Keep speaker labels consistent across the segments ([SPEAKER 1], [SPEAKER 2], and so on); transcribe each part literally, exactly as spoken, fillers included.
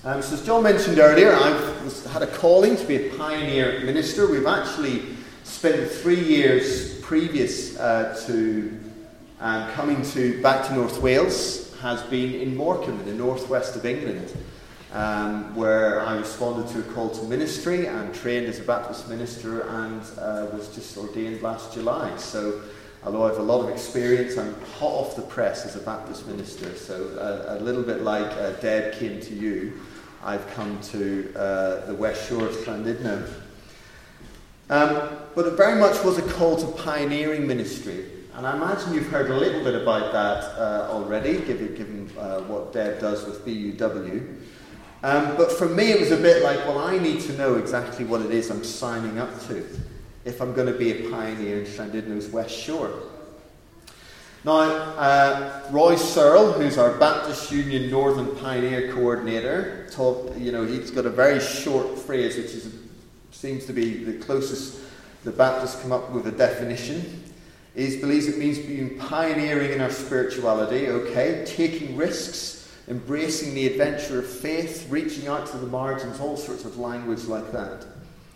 [SPEAKER 1] Um, so as John mentioned earlier, I've had a calling to be a pioneer minister. We've actually spent three years previous uh, to um, coming to back to North Wales, has been in Morecambe in the northwest of England, um, where I responded to a call to ministry and trained as a Baptist minister and uh, was just ordained last July. So although I have a lot of experience, I'm hot off the press as a Baptist minister. So uh, a little bit like uh, Deb came to you, I've come to uh, the West Shore of Llandudno. Um, but it very much was a call to pioneering ministry. And I imagine you've heard a little bit about that uh, already, given, given uh, what Deb does with B U W. Um, but for me, it was a bit like, well, I need to know exactly what it is I'm signing up to if I'm going to be a pioneer in Llandudno's West Shore. Now, uh, Roy Searle, who's our Baptist Union Northern Pioneer Coordinator, talk, you know, he's got a very short phrase, which is, seems to be the closest the Baptists come up with a definition. He believes it means being pioneering in our spirituality, okay, taking risks, embracing the adventure of faith, reaching out to the margins, all sorts of language like that.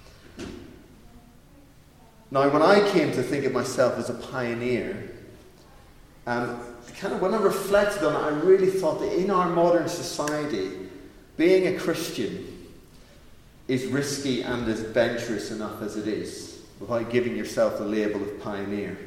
[SPEAKER 1] Now, when I came to think of myself as a pioneer, um, kind of when I reflected on it, I really thought that in our modern society, being a Christian is risky and as adventurous enough as it is, without giving yourself the label of pioneer.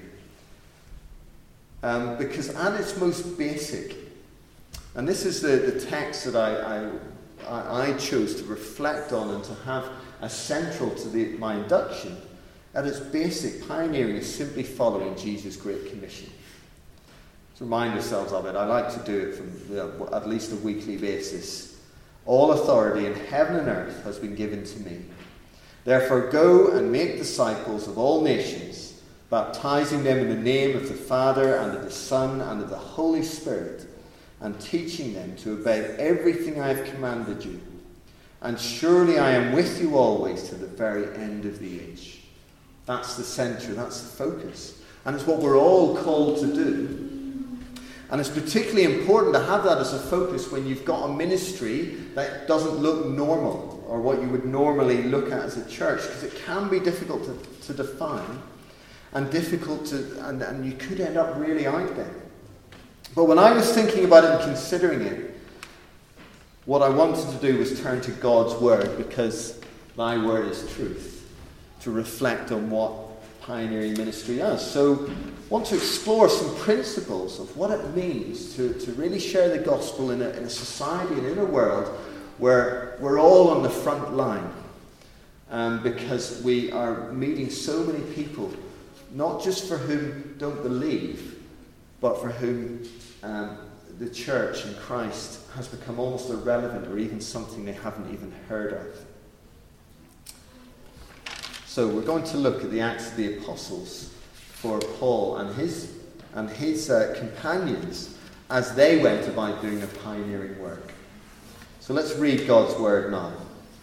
[SPEAKER 1] Um, because at its most basic, and this is the, the text that I, I, I chose to reflect on and to have as central to the, my induction, at its basic, pioneering is simply following Jesus' Great Commission. To remind ourselves of it, I like to do it from you know, at least a weekly basis. All authority in heaven and earth has been given to me. Therefore go and make disciples of all nations, baptizing them in the name of the Father and of the Son and of the Holy Spirit, and teaching them to obey everything I have commanded you. And surely I am with you always to the very end of the age. That's the centre, that's the focus. And it's what we're all called to do. And it's particularly important to have that as a focus when you've got a ministry that doesn't look normal, or what you would normally look at as a church, because it can be difficult to, to define, and difficult to, and, and you could end up really out there. But when I was thinking about it and considering it, what I wanted to do was turn to God's word, because thy word is truth, to reflect on what pioneering ministry is. So I want to explore some principles of what it means to, to really share the gospel in a, in a society and in a world where we're all on the front line, um, because we are meeting so many people, not just for whom don't believe, but for whom um, the church and Christ has become almost irrelevant, or even something they haven't even heard of. So we're going to look at the Acts of the Apostles for Paul and his and his uh, companions as they went about doing a pioneering work. So let's read God's word now.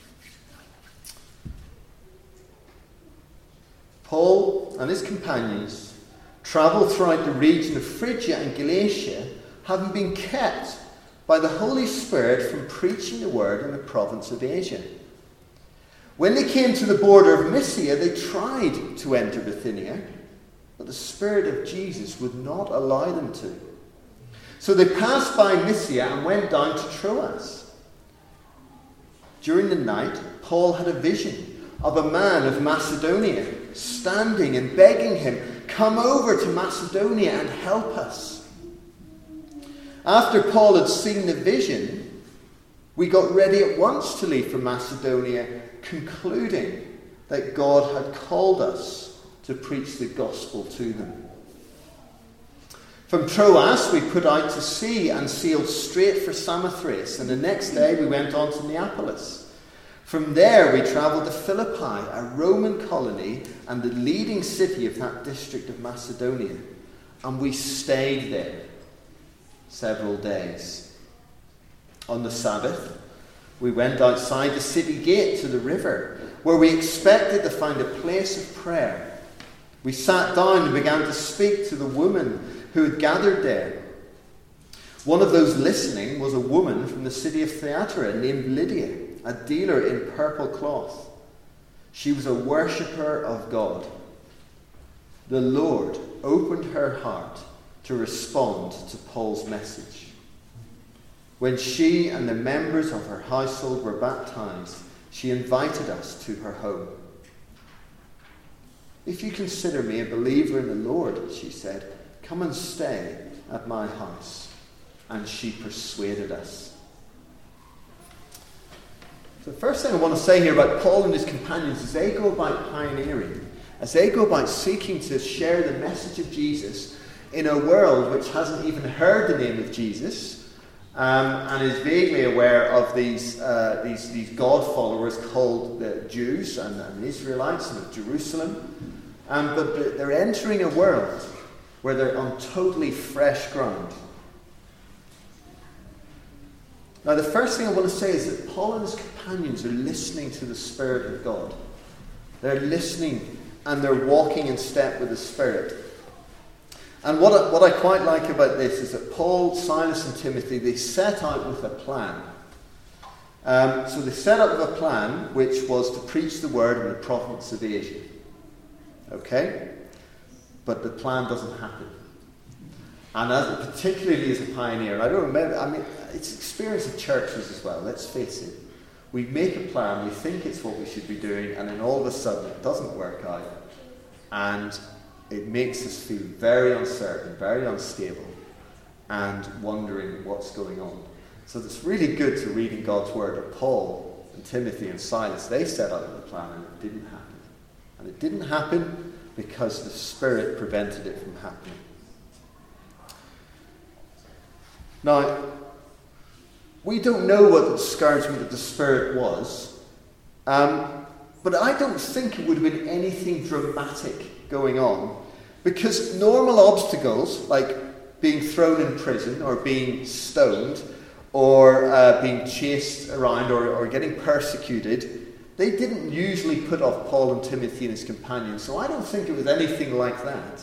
[SPEAKER 1] Paul and his companions travelled throughout the region of Phrygia and Galatia, having been kept by the Holy Spirit from preaching the word in the province of Asia. When they came to the border of Mysia, they tried to enter Bithynia, but the Spirit of Jesus would not allow them to. So they passed by Mysia and went down to Troas. During the night, Paul had a vision of a man of Macedonia, standing and begging him, "Come over to Macedonia and help us." After Paul had seen the vision, we got ready at once to leave for Macedonia, concluding that God had called us to preach the gospel to them. From Troas we put out to sea and sailed straight for Samothrace, and the next day we went on to Neapolis. From there we travelled to Philippi, a Roman colony and the leading city of that district of Macedonia, and we stayed there several days. On the Sabbath, we went outside the city gate to the river, where we expected to find a place of prayer. We sat down and began to speak to the women who had gathered there. One of those listening was a woman from the city of Thyatira named Lydia, a dealer in purple cloth. She was a worshipper of God. The Lord opened her heart to respond to Paul's message. When she and the members of her household were baptized, she invited us to her home. "If you consider me a believer in the Lord," she said, "come and stay at my house." And she persuaded us. So the first thing I want to say here about Paul and his companions is they go about pioneering, as they go about seeking to share the message of Jesus in a world which hasn't even heard the name of Jesus, um, and is vaguely aware of these, uh, these, these God followers called the Jews and, and the Israelites and of Jerusalem. Um, but they're entering a world where they're on totally fresh ground. Now, the first thing I want to say is that Paul and his companions are listening to the Spirit of God. They're listening and they're walking in step with the Spirit. And what I, what I quite like about this is that Paul, Silas and Timothy, they set out with a plan. Um, so they set out with a plan which was to preach the word in the province of Asia. Okay? But the plan doesn't happen. And as, particularly as a pioneer, and I don't remember, I mean, it's experience of churches as well, let's face it. We make a plan, we think it's what we should be doing, and then all of a sudden it doesn't work out. And it makes us feel very uncertain, very unstable, and wondering what's going on. So it's really good to read in God's Word that Paul and Timothy and Silas, they set out with a plan and it didn't happen. And it didn't happen because the Spirit prevented it from happening. Now, we don't know what the discouragement of the Spirit was, um, but I don't think it would have been anything dramatic going on, because normal obstacles, like being thrown in prison or being stoned or uh, being chased around or, or getting persecuted, they didn't usually put off Paul and Timothy and his companions, so I don't think it was anything like that.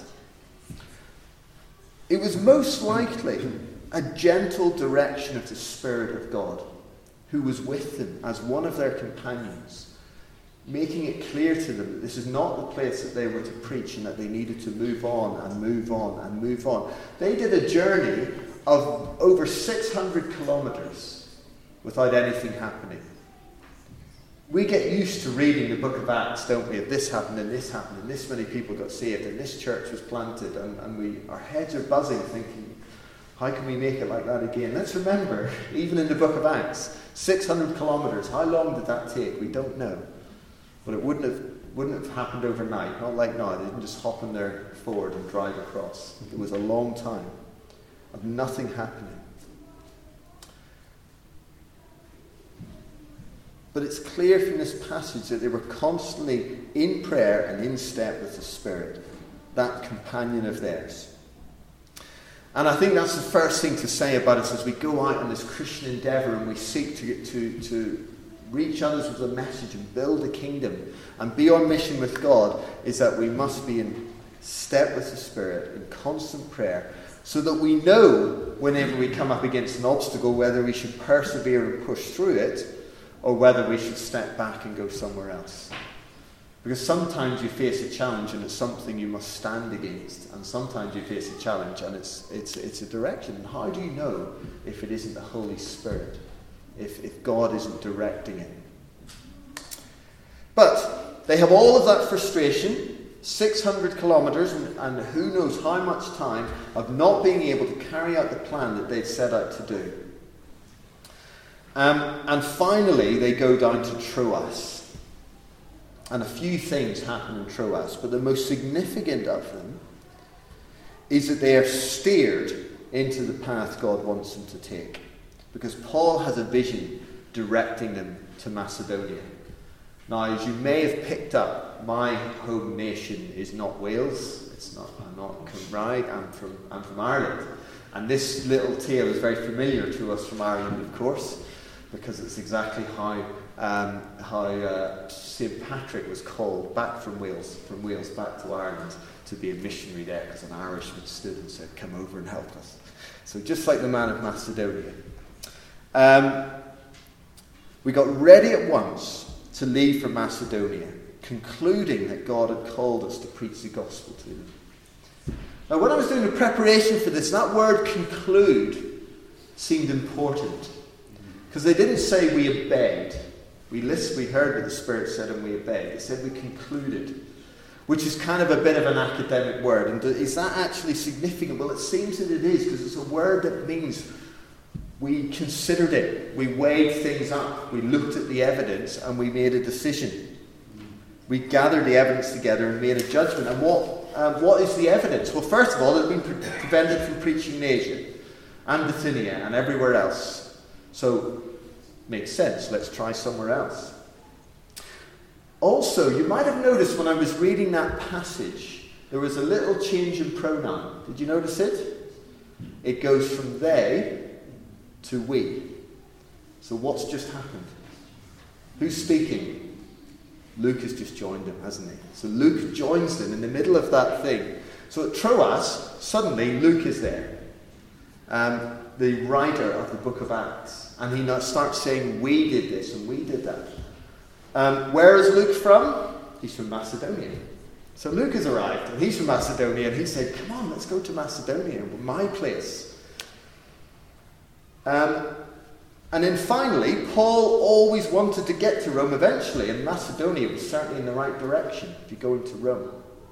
[SPEAKER 1] It was most likely a gentle direction of the Spirit of God, who was with them as one of their companions, making it clear to them that this is not the place that they were to preach and that they needed to move on and move on and move on. They did a journey of over six hundred kilometers without anything happening. We get used to reading the book of Acts, don't we? If this happened and this happened and this many people got saved and this church was planted, and, and we our heads are buzzing thinking, how can we make it like that again? Let's remember, even in the book of Acts, six hundred kilometers, how long did that take? We don't know. But it wouldn't have, wouldn't have happened overnight, not like now. They didn't just hop in their Ford and drive across. It was a long time of nothing happening. But it's clear from this passage that they were constantly in prayer and in step with the Spirit, that companion of theirs. And I think that's the first thing to say about us as we go out on this Christian endeavour and we seek to, to, to reach others with a message and build a kingdom and be on mission with God, is that we must be in step with the Spirit, in constant prayer, so that we know whenever we come up against an obstacle whether we should persevere and push through it or whether we should step back and go somewhere else. Because sometimes you face a challenge and it's something you must stand against, and sometimes you face a challenge and it's it's it's a direction. And how do you know if it isn't the Holy Spirit? If, if God isn't directing it. But they have all of that frustration, six hundred kilometres, and, and who knows how much time of not being able to carry out the plan that they'd set out to do. Um, and finally, they go down to Troas. And a few things happen in Troas, but the most significant of them is that they are steered into the path God wants them to take. Because Paul has a vision directing them to Macedonia. Now, as you may have picked up, my home nation is not Wales. It's not, I'm not Cymraeg. I'm from, I'm from Ireland. And this little tale is very familiar to us from Ireland, of course. because it's exactly how um, how uh, Saint Patrick was called back from Wales, from Wales back to Ireland to be a missionary there, because an Irishman stood and said, "Come over and help us." So just like the man of Macedonia. Um, we got ready at once to leave for Macedonia, concluding that God had called us to preach the gospel to them. Now, when I was doing the preparation for this, that word conclude seemed important. Because they didn't say we obeyed. We listened, we heard what the Spirit said and we obeyed. They said we concluded, which is kind of a bit of an academic word. And is that actually significant? Well, it seems that it is, because it's a word that means we considered it. We weighed things up. We looked at the evidence and we made a decision. We gathered the evidence together and made a judgment. And what um, what is the evidence? Well, first of all, they've been pre- prevented from preaching in Asia and Bithynia and everywhere else. So, makes sense. Let's try somewhere else. Also, you might have noticed when I was reading that passage, there was a little change in pronoun. Did you notice it? It goes from they to we. So what's just happened? Who's speaking? Luke has just joined them, hasn't he? So Luke joins them in the middle of that thing. So at Troas, suddenly Luke is there. Um, the writer of the book of Acts. And he now starts saying, we did this and we did that. Um, where is Luke from? He's from Macedonia. So Luke has arrived and he's from Macedonia and he said, come on, let's go to Macedonia, my place. Um, and then finally, Paul always wanted to get to Rome eventually, and Macedonia was certainly in the right direction if you go into Rome.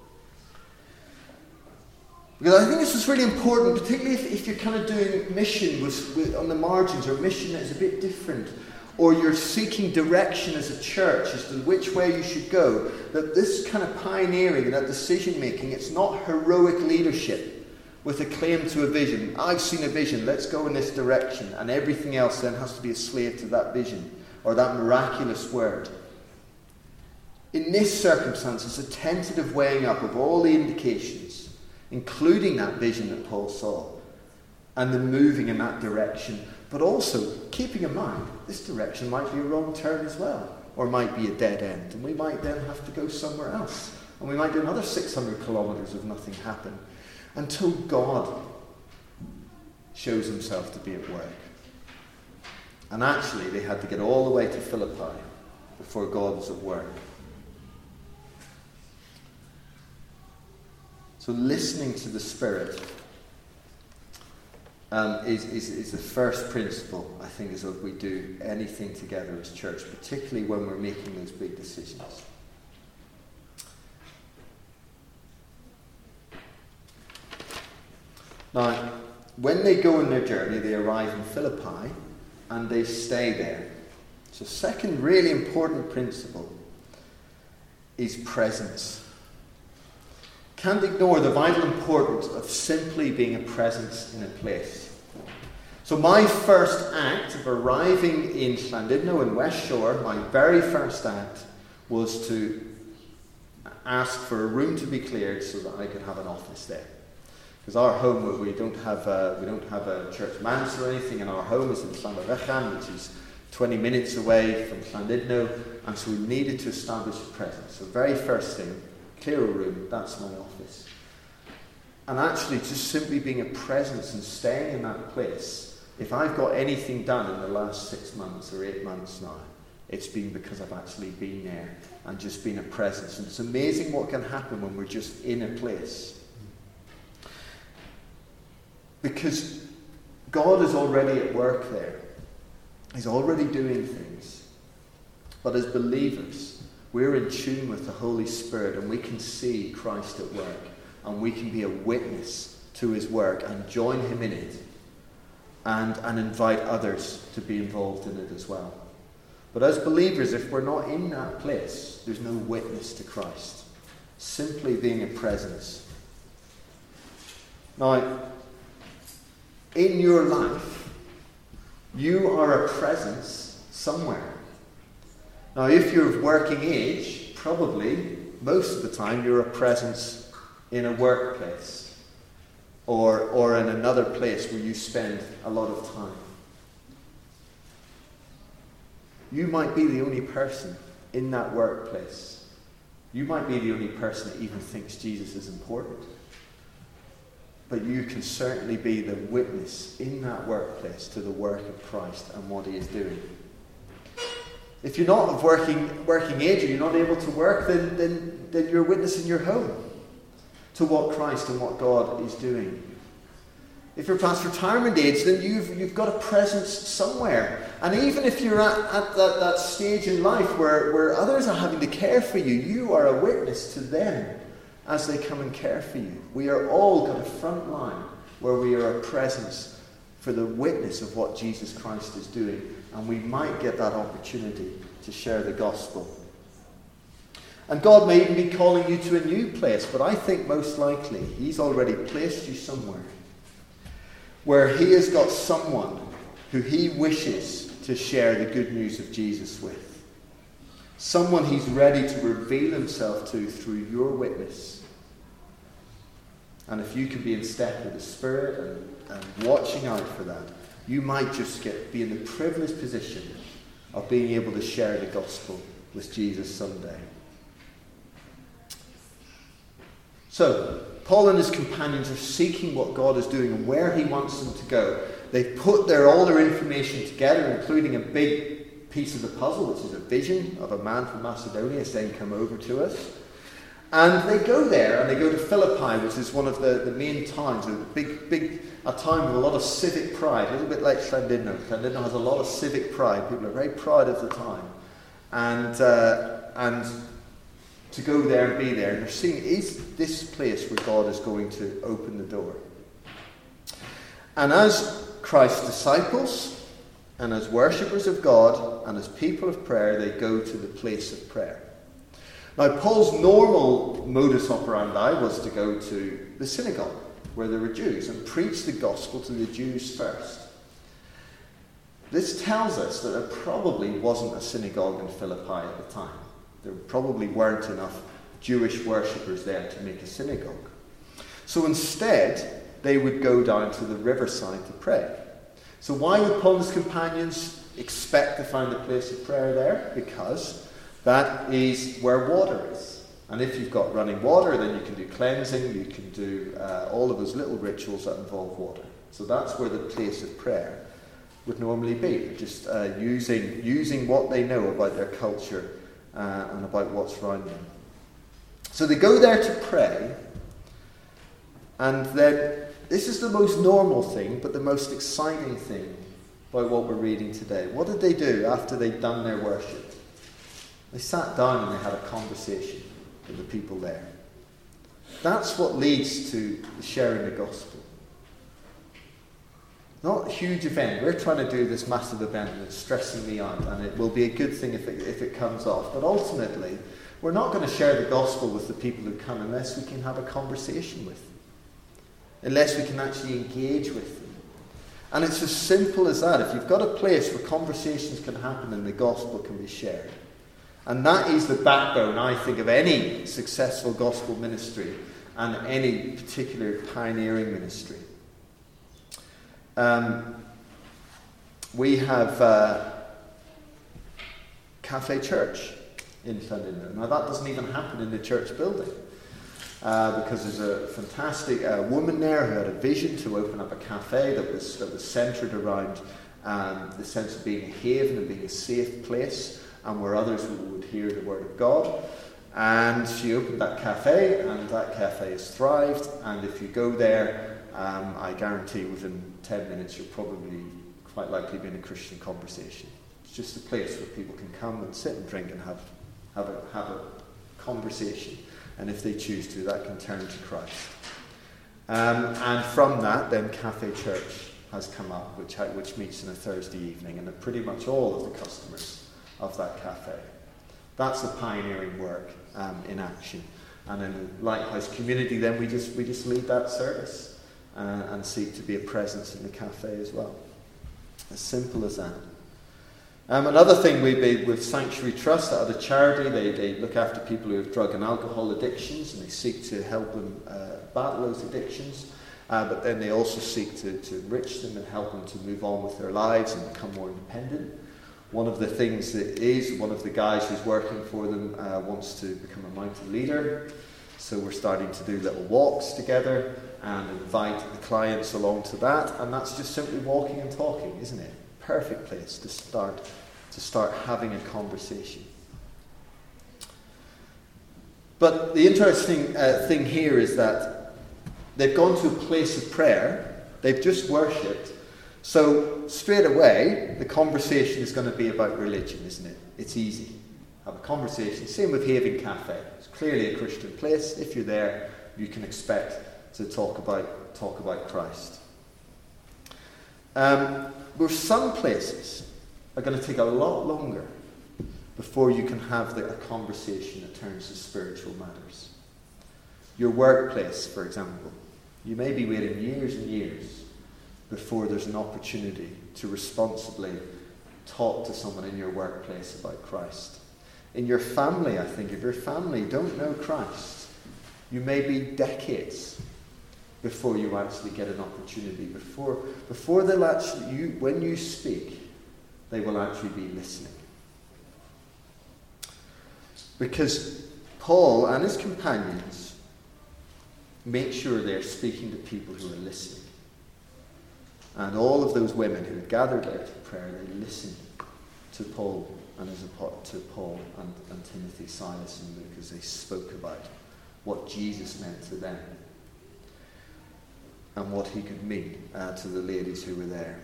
[SPEAKER 1] Because I think this is really important, particularly if, if you're kind of doing mission with, with, on the margins, or mission that is a bit different, or you're seeking direction as a church as to which way you should go, that this kind of pioneering and that decision making, it's not heroic leadership with a claim to a vision. I've seen a vision, let's go in this direction, and everything else then has to be a slave to that vision or that miraculous word. In this circumstance, it's a tentative weighing up of all the indications, including that vision that Paul saw, and the moving in that direction, but also keeping in mind this direction might be a wrong turn as well, or might be a dead end, and we might then have to go somewhere else, and we might do another six hundred kilometres if nothing happened, until God shows himself to be at work. And actually, they had to get all the way to Philippi before God was at work. So listening to the Spirit um, is, is, is the first principle, I think, as we do anything together as church, particularly when we're making those big decisions. Now, when they go on their journey, they arrive in Philippi and they stay there. So second really important principle is presence. Can't ignore the vital importance of simply being a presence in a place. So my first act of arriving in Llandudno in West Shore, my very first act was to ask for a room to be cleared so that I could have an office there. Because our home, we don't have a, we don't have a church manse or anything, and our home is in Llanfairpwllgwyngyllgogerychwr, which is twenty minutes away from Llandudno, and so we needed to establish a presence. So very first thing, clear a room, that's my office. And actually just simply being a presence and staying in that place, if I've got anything done in the last six months or eight months now, it's been because I've actually been there and just been a presence. And it's amazing what can happen when we're just in a place. Because God is already at work there. He's already doing things. But as believers, we're in tune with the Holy Spirit and we can see Christ at work. And we can be a witness to his work and join him in it. And, and invite others to be involved in it as well. But as believers, if we're not in that place, there's no witness to Christ. Simply being a presence. Now, in your life, you are a presence somewhere. Now, if you're of working age, probably most of the time you're a presence in a workplace or, or in another place where you spend a lot of time. You might be the only person in that workplace. You might be the only person that even thinks Jesus is important. But you can certainly be the witness in that workplace to the work of Christ and what he is doing. If you're not of working working age or you're not able to work, then, then, then you're a witness in your home to what Christ and what God is doing. If you're past retirement age, then you've, you've got a presence somewhere. And even if you're at, at that, that stage in life where, where others are having to care for you, you are a witness to them as they come and care for you. We are all got a front line where we are a presence for the witness of what Jesus Christ is doing. And we might get that opportunity to share the gospel. And God may even be calling you to a new place, but I think most likely he's already placed you somewhere where he has got someone who he wishes to share the good news of Jesus with. Someone he's ready to reveal himself to through your witness. And if you can be in step with the Spirit and, and watching out for that, you might just get be in the privileged position of being able to share the gospel with Jesus someday. So, Paul and his companions are seeking what God is doing and where he wants them to go. They've put their, all their information together, including a big piece of the puzzle, which is a vision of a man from Macedonia saying, "Come over to us." And they go there, and they go to Philippi, which is one of the, the main towns, a big, big, a town with a lot of civic pride, a little bit like Llandudno. Llandudno has a lot of civic pride. People are very proud of the town. And, uh, and to go there and be there, and they're seeing, is this place where God is going to open the door? And as Christ's disciples, and as worshippers of God, and as people of prayer, they go to the place of prayer. Now, Paul's normal modus operandi was to go to the synagogue, where there were Jews, and preach the gospel to the Jews first. This tells us that there probably wasn't a synagogue in Philippi at the time. There probably weren't enough Jewish worshippers there to make a synagogue. So instead, they would go down to the riverside to pray. So why would Paul and his companions expect to find a place of prayer there? Because that is where water is. And if you've got running water, then you can do cleansing, you can do uh, all of those little rituals that involve water. So that's where the place of prayer would normally be, just uh, using, using what they know about their culture uh, and about what's around them. So they go there to pray, and then this is the most normal thing, but the most exciting thing about what we're reading today. What did they do after they'd done their worship? They sat down and they had a conversation with the people there. That's what leads to sharing the gospel. Not a huge event. We're trying to do this massive event and it's stressing me out, and it will be a good thing if it, if it comes off. But ultimately, we're not going to share the gospel with the people who come unless we can have a conversation with them. Unless we can actually engage with them. And it's as simple as that. If you've got a place where conversations can happen and the gospel can be shared. And that is the backbone, I think, of any successful gospel ministry and any particular pioneering ministry. Um, we have uh, Cafe Church in Llandudno. Now that doesn't even happen in the church building. Uh, because there's a fantastic uh, woman there who had a vision to open up a cafe that was that was centred around um, the sense of being a haven and being a safe place, and where others would hear the word of God. And she opened that cafe, and that cafe has thrived. And if you go there, um, I guarantee within ten minutes you'll probably quite likely be in a Christian conversation. It's just a place where people can come and sit and drink and have have a have a conversation. And if they choose to, that can turn to Christ. Um, and from that, then Cafe Church has come up, which which meets on a Thursday evening, and pretty much all of the customers of that cafe. That's the pioneering work um, in action. And in Lighthouse Community, then we just we just lead that service uh, and seek to be a presence in the cafe as well. As simple as that. Um, another thing we did with Sanctuary Trust, that other charity, they, they look after people who have drug and alcohol addictions, and they seek to help them uh, battle those addictions. Uh, but then they also seek to, to enrich them and help them to move on with their lives and become more independent. One of the things that is, one of the guys who's working for them uh, wants to become a mountain leader. So we're starting to do little walks together and invite the clients along to that. And that's just simply walking and talking, isn't it? Perfect place to start, to start having a conversation. But the interesting uh, thing here is that they've gone to a place of prayer. They've just worshipped. So straight away, the conversation is going to be about religion, isn't it? It's easy. Have a conversation. Same with Haven Cafe. It's clearly a Christian place. If you're there, you can expect to talk about talk about Christ. Um, where some places are going to take a lot longer before you can have the, a conversation that turns to spiritual matters. Your workplace, for example, you may be waiting years and years before there's an opportunity to responsibly talk to someone in your workplace about Christ. In your family, I think, if your family don't know Christ, you may be decades before you actually get an opportunity. Before, before they'll actually, you, when you speak, they will actually be listening. Because Paul and his companions make sure they're speaking to people who are listening. And all of those women who had gathered there to prayer, they listened to Paul and his, to Paul and, and Timothy, Silas and Luke as they spoke about what Jesus meant to them and what he could mean uh, to the ladies who were there.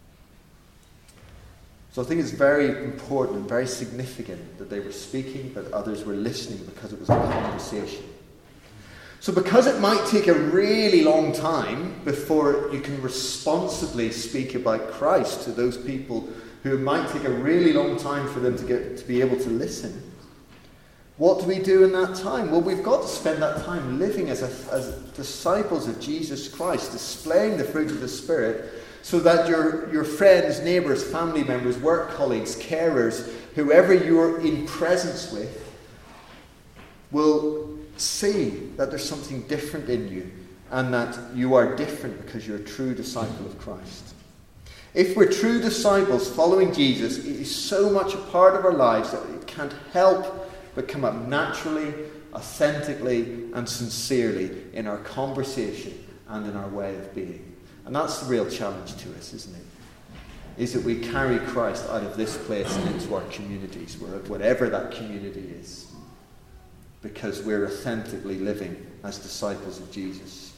[SPEAKER 1] So I think it's very important and very significant that they were speaking, but others were listening because it was a conversation. So because it might take a really long time before you can responsibly speak about Christ to those people who it might take a really long time for them to get to be able to listen, what do we do in that time? Well, we've got to spend that time living as, a, as disciples of Jesus Christ, displaying the fruit of the Spirit, so that your, your friends, neighbours, family members, work colleagues, carers, whoever you're in presence with, will see that there's something different in you and that you are different because you're a true disciple of Christ. If we're true disciples following Jesus, it is so much a part of our lives that it can't help but come up naturally, authentically, and sincerely in our conversation and in our way of being. And that's the real challenge to us, isn't it? Is that we carry Christ out of this place and into our communities, whatever that community is, because we're authentically living as disciples of Jesus.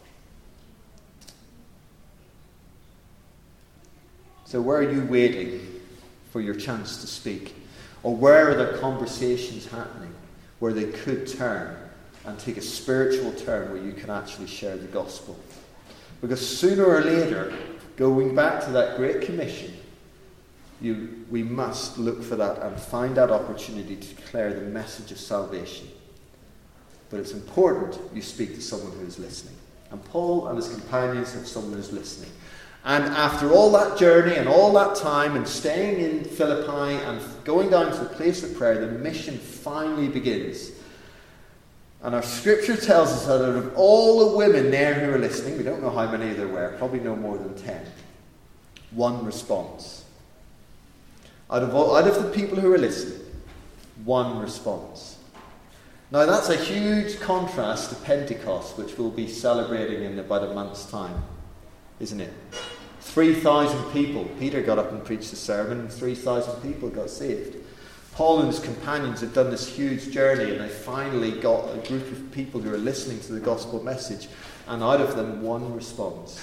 [SPEAKER 1] So where are you waiting for your chance to speak? Or where are there conversations happening where they could turn and take a spiritual turn where you can actually share the gospel? Because sooner or later, going back to that Great Commission, you, we must look for that and find that opportunity to declare the message of salvation. But it's important you speak to someone who is listening. And Paul and his companions have someone who's listening. And after all that journey and all that time and staying in Philippi and going down to the place of prayer, the mission finally begins. And our scripture tells us that out of all the women there who are listening, we don't know how many there were, probably no more than ten, one response. Out of, all, out of the people who are listening, one response. Now that's a huge contrast to Pentecost, which we'll be celebrating in about a month's time, isn't it? three thousand people. Peter got up and preached a sermon, and three thousand people got saved. Paul and his companions had done this huge journey, and they finally got a group of people who are listening to the gospel message, and out of them, one response.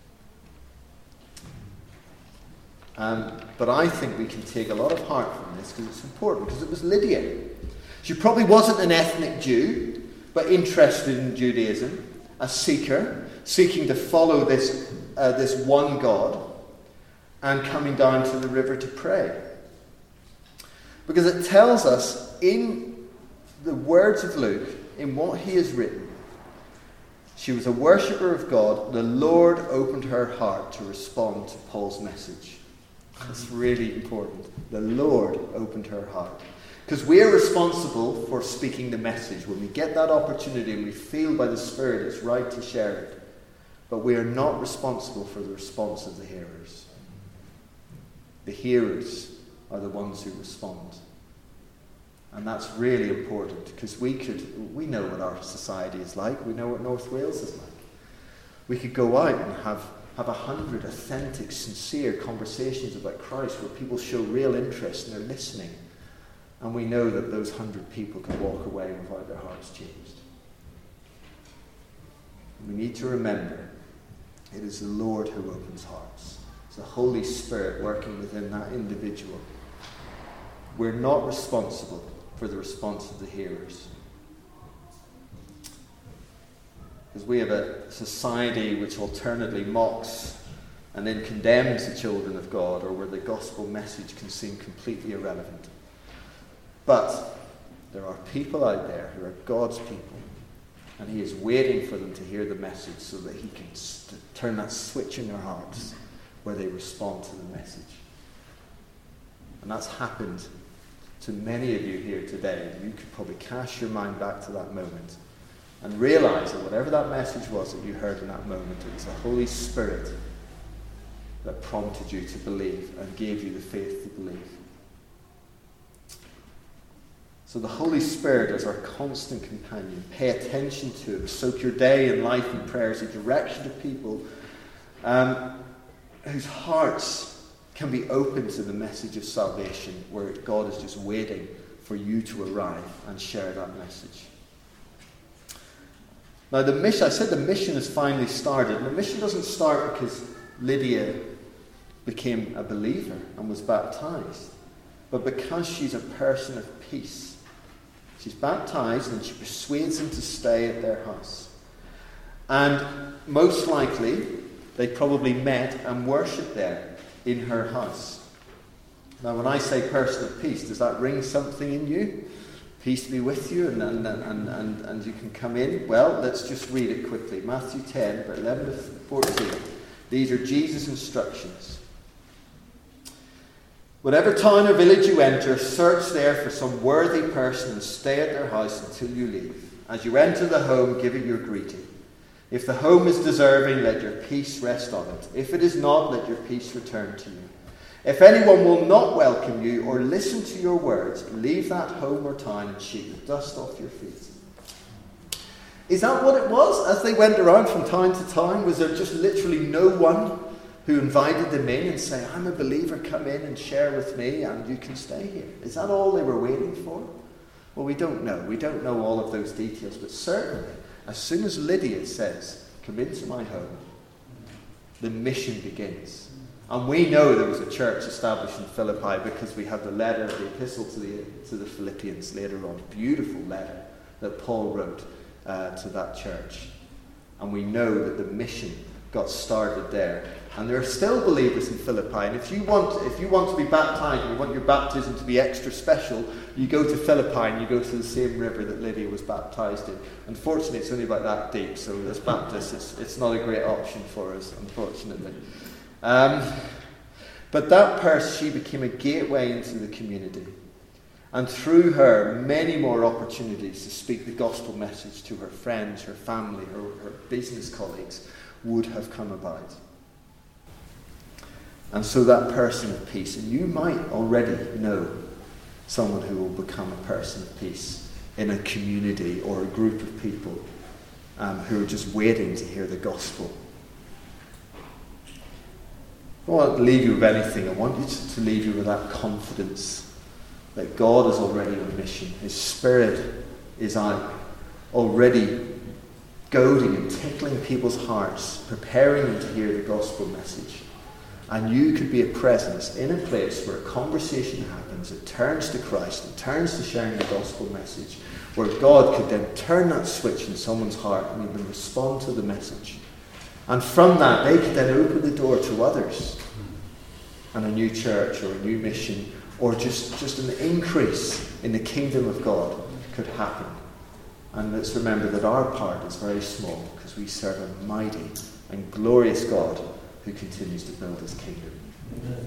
[SPEAKER 1] Um, but I think we can take a lot of heart from this because it's important, because it was Lydia. She probably wasn't an ethnic Jew, but interested in Judaism, a seeker, seeking to follow this, uh, this one God, and coming down to the river to pray. Because it tells us in the words of Luke, in what he has written, she was a worshipper of God. The Lord opened her heart to respond to Paul's message. That's really important. The Lord opened her heart. Because we are responsible for speaking the message. When we get that opportunity and we feel by the Spirit it's right to share it. But we are not responsible for the response of the hearers. The hearers are the ones who respond. And that's really important, because we could, we know what our society is like. We know what North Wales is like. We could go out and have, have a hundred authentic, sincere conversations about Christ where people show real interest and they're listening. And we know that those hundred people can walk away without their hearts changed. And we need to remember, it is the Lord who opens hearts. It's the Holy Spirit working within that individual. We're not responsible for the response of the hearers. Because we have a society which alternately mocks and then condemns the children of God, or where the gospel message can seem completely irrelevant. But there are people out there who are God's people, and he is waiting for them to hear the message so that he can st- turn that switch in their hearts where they respond to the message. And that's happened to many of you here today. You could probably cast your mind back to that moment and realize that whatever that message was that you heard in that moment, it was the Holy Spirit that prompted you to believe and gave you the faith to believe. So the Holy Spirit is our constant companion. Pay attention to him. Soak your day and life in prayer as a direction to people um, whose hearts can be open to the message of salvation, where God is just waiting for you to arrive and share that message. Now the mission, I said the mission has finally started. And the mission doesn't start because Lydia became a believer and was baptized, but because she's a person of peace. She's baptized and she persuades them to stay at their house. And most likely, they probably met and worshipped there in her house. Now, when I say person of peace, does that ring something in you? Peace be with you, and, and, and, and, and you can come in. Well, let's just read it quickly. Matthew ten, verse eleven to fourteen. These are Jesus' instructions. Whatever town or village you enter, search there for some worthy person and stay at their house until you leave. As you enter the home, give it your greeting. If the home is deserving, let your peace rest on it. If it is not, let your peace return to you. If anyone will not welcome you or listen to your words, leave that home or town and shake the dust off your feet. Is that what it was? As they went around from town to town, was there just literally no one who invited them in and say, I'm a believer, come in and share with me and you can stay here? Is that all they were waiting for? Well, we don't know. We don't know all of those details, but certainly, as soon as Lydia says, come into my home, the mission begins. And we know there was a church established in Philippi because we have the letter, the epistle to the, to the Philippians later on. Beautiful letter that Paul wrote uh, to that church. And we know that the mission got started there. And there are still believers in Philippi. And if you want, if you want to be baptized and you want your baptism to be extra special, you go to Philippi and you go to the same river that Lydia was baptized in. Unfortunately, it's only about that deep. So as Baptists, it's, it's not a great option for us, unfortunately. Um, but that person, she became a gateway into the community. And through her, many more opportunities to speak the gospel message to her friends, her family, her, her business colleagues would have come about. And so that person of peace, and you might already know someone who will become a person of peace in a community or a group of people um, who are just waiting to hear the gospel. I won't leave you with anything. I want you to leave you with that confidence that God is already on mission. His Spirit is out, already goading and tickling people's hearts, preparing them to hear the gospel message. And you could be a presence in a place where a conversation happens, it turns to Christ, it turns to sharing the gospel message, where God could then turn that switch in someone's heart and even respond to the message. And from that, they could then open the door to others. And a new church or a new mission or just, just an increase in the kingdom of God could happen. And let's remember that our part is very small because we serve a mighty and glorious God who continues to build his kingdom. Amen.